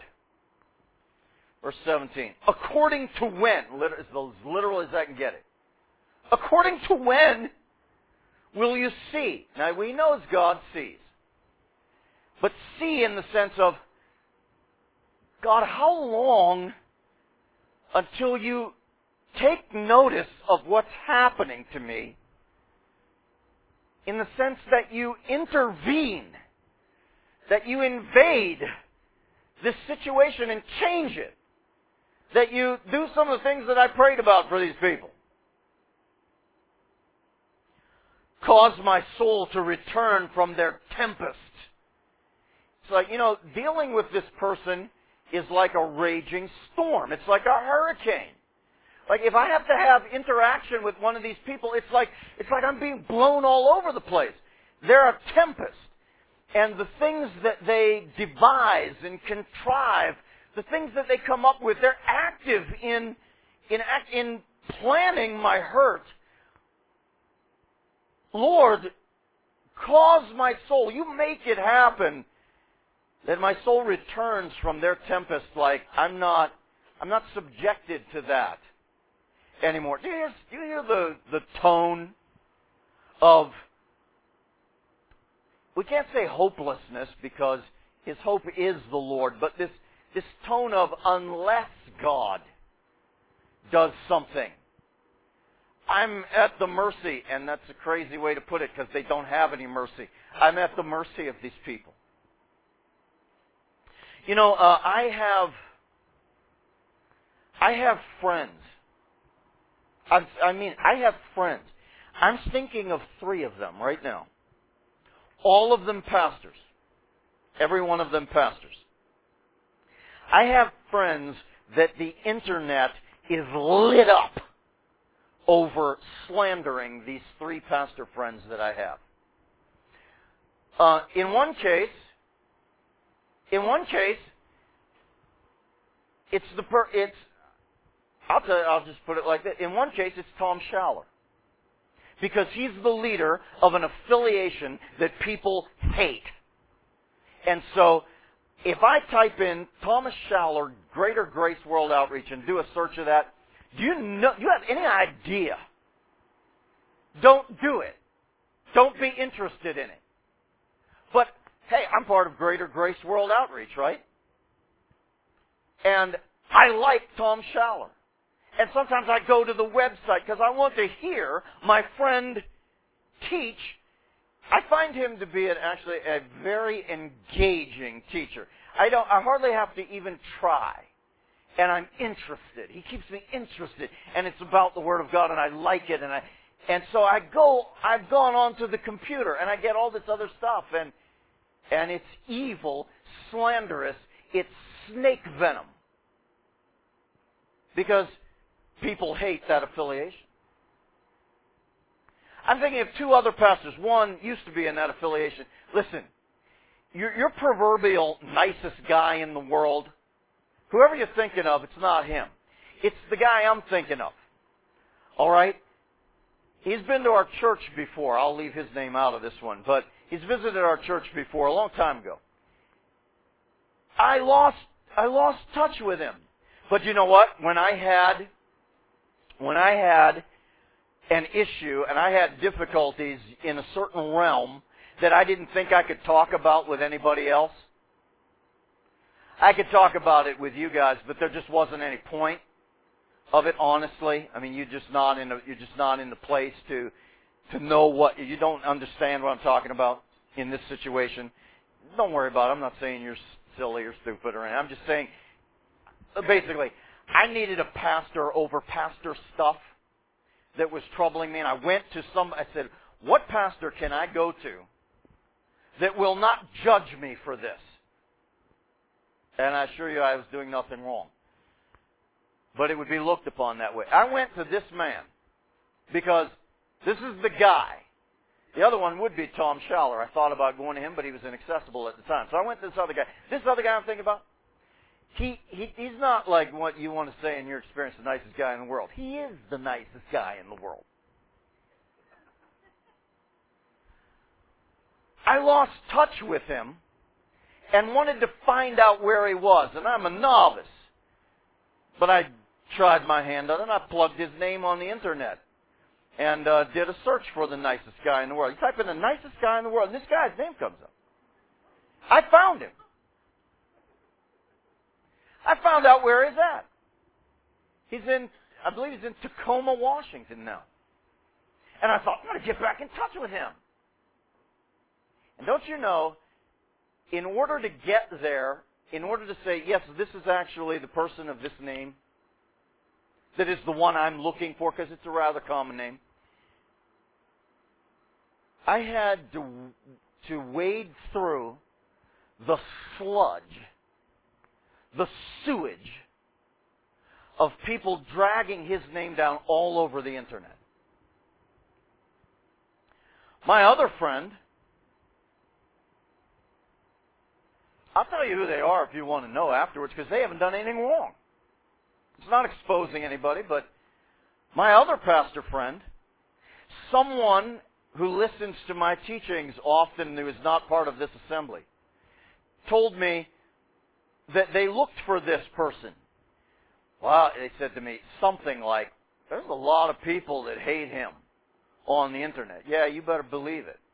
verse seventeen, according to when, as literal as I can get it, According to when will you see? Now, we know as God sees. But see in the sense of, God, how long until you take notice of what's happening to me, in the sense that you intervene, that you invade this situation and change it, that you do some of the things that I prayed about for these people. Cause my soul to return from their tempest. It's like, you know, dealing with this person is like a raging storm. It's like a hurricane. Like if I have to have interaction with one of these people, it's like it's like I'm being blown all over the place. They're a tempest. And the things that they devise and contrive, the things that they come up with, they're active in in in planning my hurt. Lord, cause my soul, you make it happen that my soul returns from their tempest like I'm not I'm not subjected to that anymore. Do you hear, do you hear the, the tone of, we can't say hopelessness because his hope is the Lord, but this, this tone of unless God does something, I'm at the mercy, and that's a crazy way to put it because they don't have any mercy. I'm at the mercy of these people. You know, uh, I have, I have friends. I've, I mean, I have friends. I'm thinking of three of them right now. All of them pastors. Every one of them pastors. I have friends that the internet is lit up over slandering these three pastor friends that I have. Uh, in one case, in one case, it's the per, it's. I'll tell you, I'll just put it like this. In one case, it's Tom Schaller, because he's the leader of an affiliation that people hate. And so, if I type in Thomas Schaller, Greater Grace World Outreach, and do a search of that, do you know? Do you have any idea? Don't do it. Don't be interested in it. But hey, I'm part of Greater Grace World Outreach, right? And I like Tom Schaller. And sometimes I go to the website because I want to hear my friend teach. I find him to be an, actually a very engaging teacher. I don't. I hardly have to even try. And I'm interested. He keeps me interested. And it's about the Word of God, and I like it. And I, and so I go, I've gone onto the computer, and I get all this other stuff. And and it's evil, slanderous. It's snake venom. Because people hate that affiliation. I'm thinking of two other pastors. One used to be in that affiliation. Listen, your, your proverbial nicest guy in the world, whoever you're thinking of, it's not him. It's the guy I'm thinking of. All right? He's been to our church before. I'll leave his name out of this one. But he's visited our church before, a long time ago. I lost, I lost touch with him. But you know what? When I had, when I had an issue and I had difficulties in a certain realm that I didn't think I could talk about with anybody else, I could talk about it with you guys, but there just wasn't any point of it, honestly. I mean, you're just not in the, you're just not in the place to to know what, you don't understand what I'm talking about in this situation. Don't worry about it. I'm not saying you're silly or stupid or anything. I'm just saying, basically, I needed a pastor over pastor stuff that was troubling me, and I went to some, I said, what pastor can I go to that will not judge me for this? And I assure you I was doing nothing wrong. But it would be looked upon that way. I went to this man because this is the guy. The other one would be Tom Schaller. I thought about going to him, but he was inaccessible at the time. So I went to this other guy. This other guy I'm thinking about, He, he he's not like what you want to say in your experience, the nicest guy in the world. He is the nicest guy in the world. I lost touch with him and wanted to find out where he was. And I'm a novice. But I tried my hand on it and I plugged his name on the internet. and uh, did a search for the nicest guy in the world. You type in the nicest guy in the world, and this guy's name comes up. I found him. I found out where he's at. He's in, I believe he's in Tacoma, Washington now. And I thought, I'm going to get back in touch with him. And don't you know, in order to get there, in order to say, yes, this is actually the person of this name, that is the one I'm looking for, because it's a rather common name, I had to, to wade through the sludge, the sewage of people dragging his name down all over the internet. My other friend, I'll tell you who they are if you want to know afterwards, because they haven't done anything wrong. It's not exposing anybody, but my other pastor friend, someone who listens to my teachings often who is not part of this assembly, told me that they looked for this person. Well, they said to me something like, there's a lot of people that hate him on the internet. Yeah, you better believe it.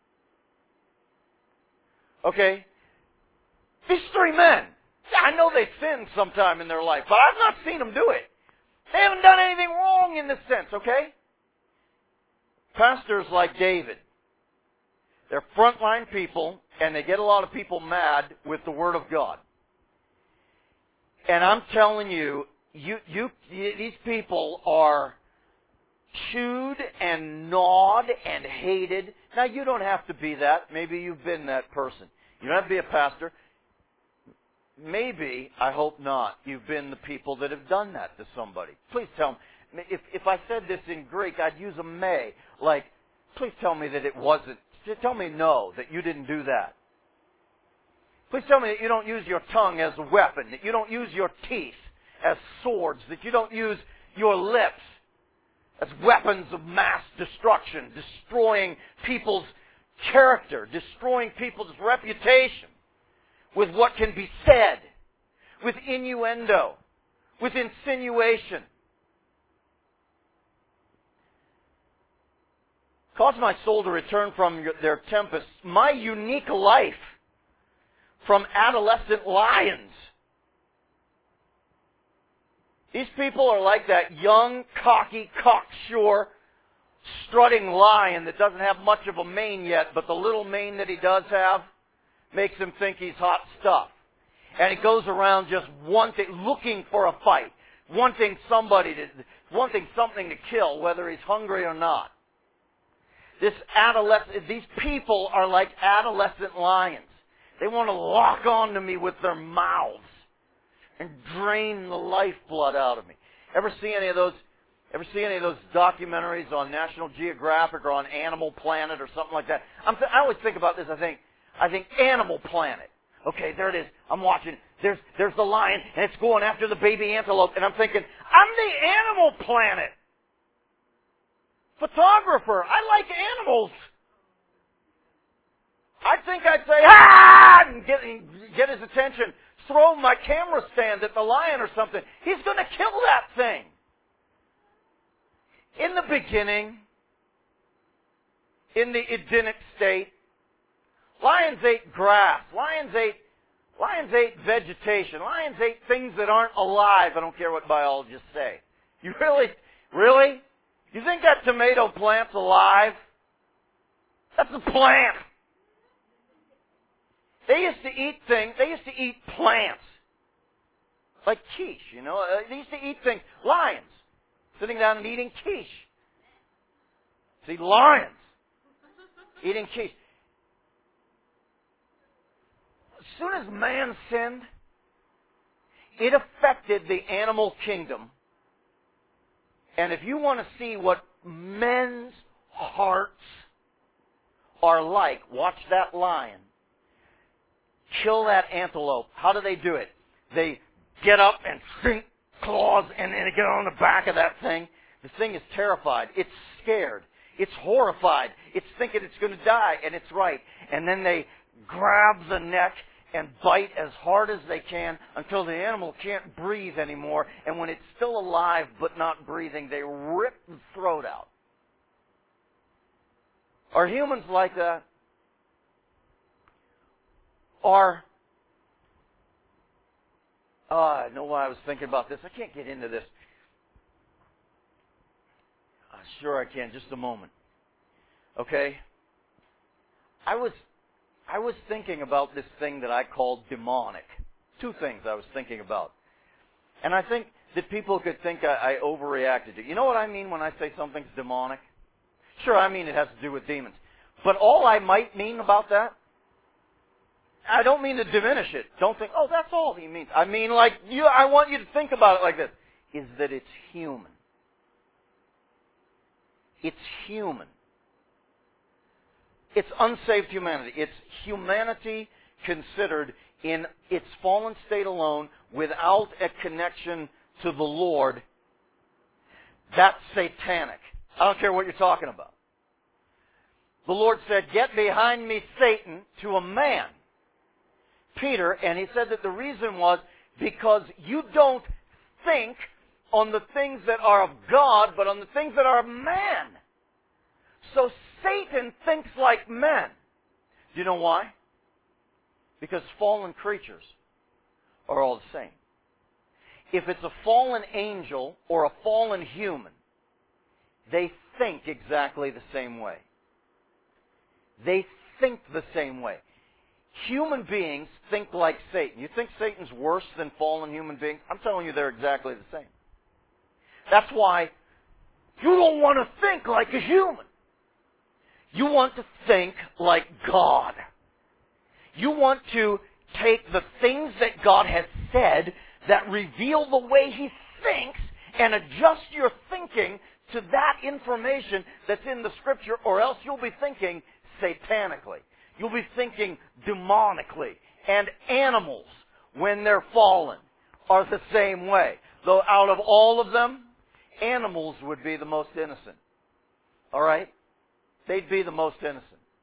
Okay? These three men, I know they sinned sometime in their life, but I've not seen them do it. They haven't done anything wrong in this sense, okay? Pastors like David, they're frontline people, and they get a lot of people mad with the Word of God. And I'm telling you, you, you, these people are chewed and gnawed and hated. Now, you don't have to be that. Maybe you've been that person. You don't have to be a pastor. Maybe, I hope not, you've been the people that have done that to somebody. Please tell me. If, if I said this in Greek, I'd use a may. Like, please tell me that it wasn't. Tell me no, that you didn't do that. Please tell me that you don't use your tongue as a weapon, that you don't use your teeth as swords, that you don't use your lips as weapons of mass destruction, destroying people's character, destroying people's reputation with what can be said, with innuendo, with insinuation. Cause my soul to return from their tempests, my unique life from adolescent lions. These people are like that young, cocky, cocksure, strutting lion that doesn't have much of a mane yet, but the little mane that he does have makes him think he's hot stuff. And he goes around just wanting, looking for a fight, wanting somebody to, wanting something to kill, whether he's hungry or not. This adolescent, these people are like adolescent lions. They want to lock onto me with their mouths and drain the lifeblood out of me. Ever see any of those? Ever see any of those documentaries on National Geographic or on Animal Planet or something like that? I'm th- I always think about this. I think, I think Animal Planet. Okay, there it is. I'm watching. There's, there's the lion, and it's going after the baby antelope, and I'm thinking, I'm the Animal Planet photographer. I like animals. I think I'd say, ah, and get, get his attention. Throw my camera stand at the lion or something. He's going to kill that thing. In the beginning, in the Edenic state, lions ate grass. Lions ate, lions ate vegetation. Lions ate things that aren't alive. I don't care what biologists say. You really, really? You think that tomato plant's alive? That's a plant. They used to eat things, they used to eat plants. Like quiche, you know. They used to eat things. Lions. Sitting down and eating quiche. See, lions. Eating quiche. As soon as man sinned, it affected the animal kingdom. And if you want to see what men's hearts are like, watch that lion. Kill that antelope. How do they do it? They get up and sink claws and, and get on the back of that thing. The thing is terrified. It's scared. It's horrified. It's thinking it's going to die, and it's right. And then they grab the neck and bite as hard as they can until the animal can't breathe anymore. And when it's still alive but not breathing, they rip the throat out. Are humans like that? Are, uh, I know why I was thinking about this. I can't get into this. Uh, sure I can, just a moment. Okay? I was, I was thinking about this thing that I called demonic. Two things I was thinking about. And I think that people could think I, I overreacted to. You know what I mean when I say something's demonic? Sure, I mean it has to do with demons. But all I might mean about that, I don't mean to diminish it. Don't think, oh, that's all he means. I mean, like, you, I want you to think about it like this, is that it's human. It's human. It's unsaved humanity. It's humanity considered in its fallen state alone without a connection to the Lord. That's satanic. I don't care what you're talking about. The Lord said, "Get behind me, Satan," to a man, Peter, and he said that the reason was because you don't think on the things that are of God, but on the things that are of man. So Satan thinks like men. Do you know why? Because fallen creatures are all the same. If it's a fallen angel or a fallen human, they think exactly the same way. They think the same way. Human beings think like Satan. You think Satan's worse than fallen human beings? I'm telling you they're exactly the same. That's why you don't want to think like a human. You want to think like God. You want to take the things that God has said that reveal the way He thinks and adjust your thinking to that information that's in the Scripture, or else you'll be thinking satanically. You'll be thinking demonically. And animals, when they're fallen, are the same way. Though out of all of them, animals would be the most innocent. All right? They'd be the most innocent.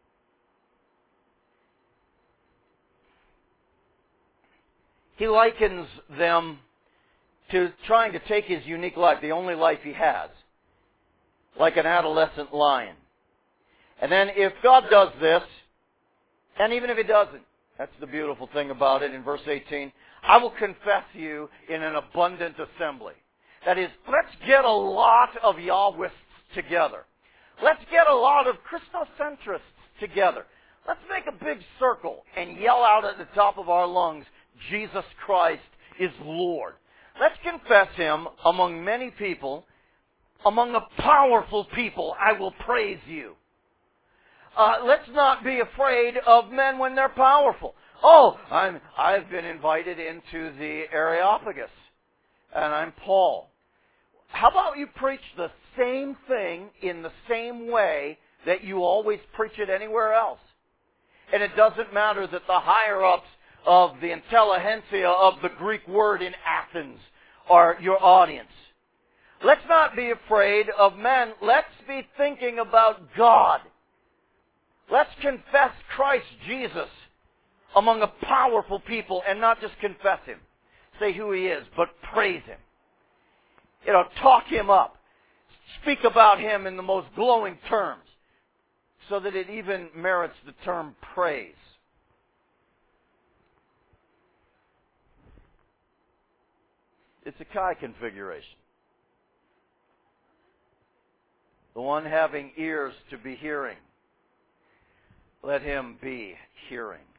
He likens them to trying to take his unique life, the only life he has, like an adolescent lion. And then if God does this, and even if He doesn't, that's the beautiful thing about it in verse eighteen, I will confess you in an abundant assembly. That is, let's get a lot of Yahwists together. Let's get a lot of Christocentrists together. Let's make a big circle and yell out at the top of our lungs, Jesus Christ is Lord. Let's confess Him among many people. Among a powerful people, I will praise you. Uh, let's not be afraid of men when they're powerful. Oh, I'm, I've been invited into the Areopagus, and I'm Paul. How about you preach the same thing in the same way that you always preach it anywhere else? And it doesn't matter that the higher-ups of the intelligentsia of the Greek word in Athens are your audience. Let's not be afraid of men. Let's be thinking about God. Let's confess Christ Jesus among a powerful people and not just confess Him. Say who He is, but praise Him. You know, talk Him up. Speak about Him in the most glowing terms so that it even merits the term praise. It's a Chi configuration. The one having ears to be hearing, let him be hearing.